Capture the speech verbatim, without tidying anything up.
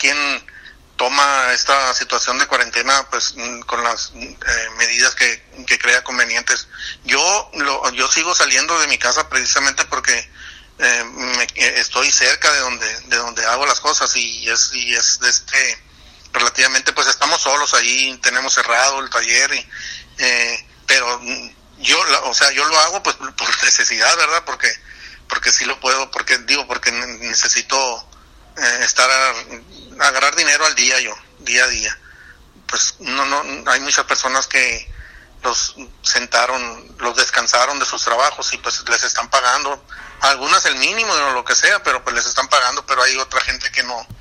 quien toma esta situación de cuarentena pues con las eh, medidas que, que crea convenientes. Yo lo, yo sigo saliendo de mi casa precisamente porque eh, me, estoy cerca de donde de donde hago las cosas y es y es de este relativamente pues estamos solos ahí, tenemos cerrado el taller y, eh, pero yo o sea yo lo hago pues por necesidad, ¿verdad? Porque porque sí lo puedo, porque digo porque necesito eh, estar a, agarrar dinero al día yo, día a día. Pues no no hay muchas personas que los sentaron, los descansaron de sus trabajos y pues les están pagando, algunas el mínimo o lo que sea, pero pues les están pagando, pero hay otra gente que no